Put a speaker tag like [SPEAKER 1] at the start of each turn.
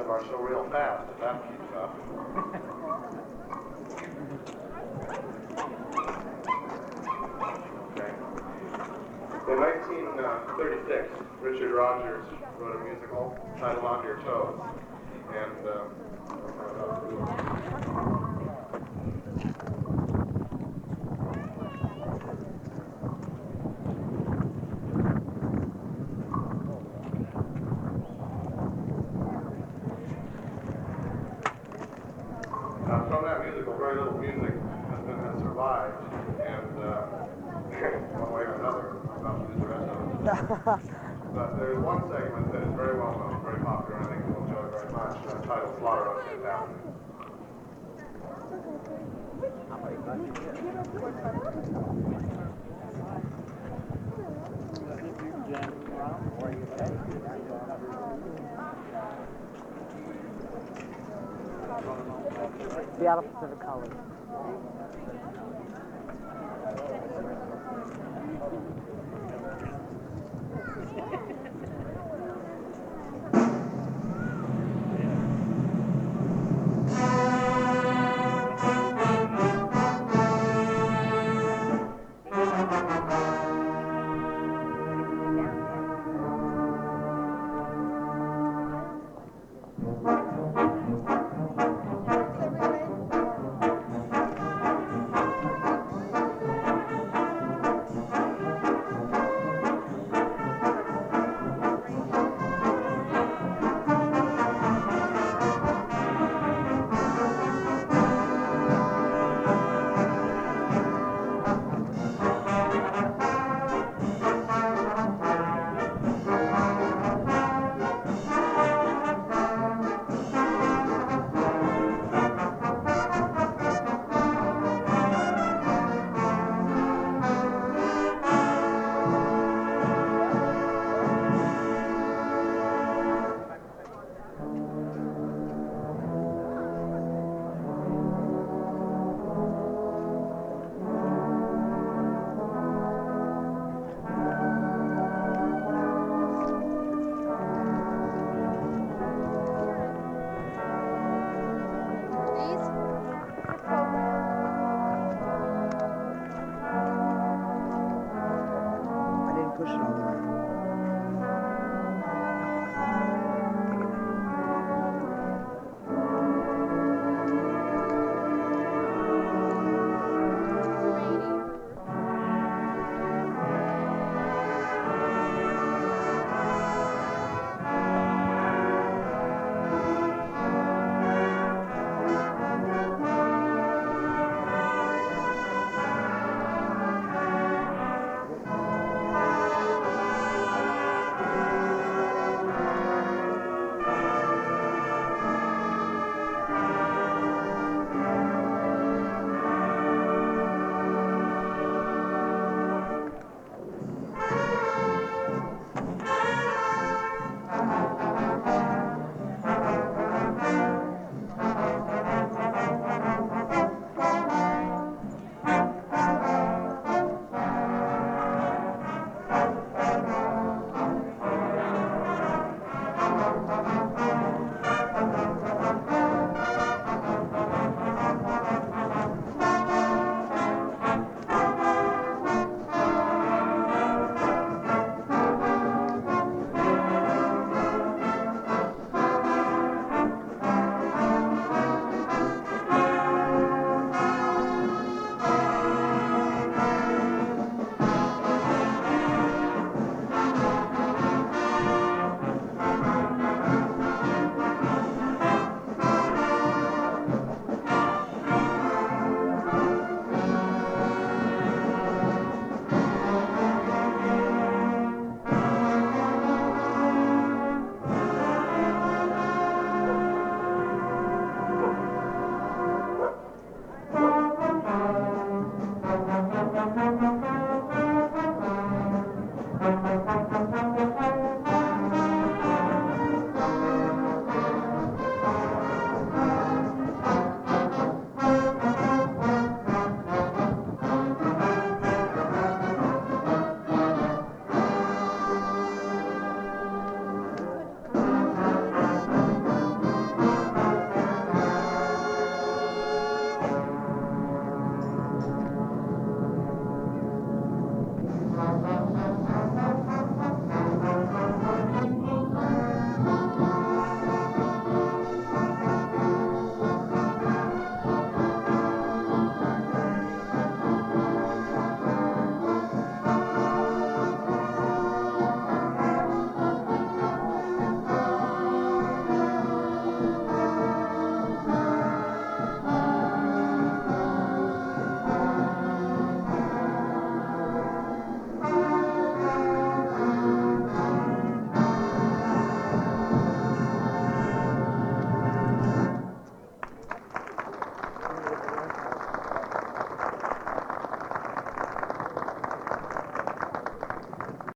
[SPEAKER 1] of our show real fast, if that keeps up. Okay. In 1936, Richard Rogers wrote a musical titled On Your Toes. And from that musical, very little music has survived, and one way or another, I'm about to lose the rest of it. But there's one segment that is very well known, very popular, and I think you'll enjoy very much, titled Slaughter on Fifth Avenue.
[SPEAKER 2] Seattle Pacific College.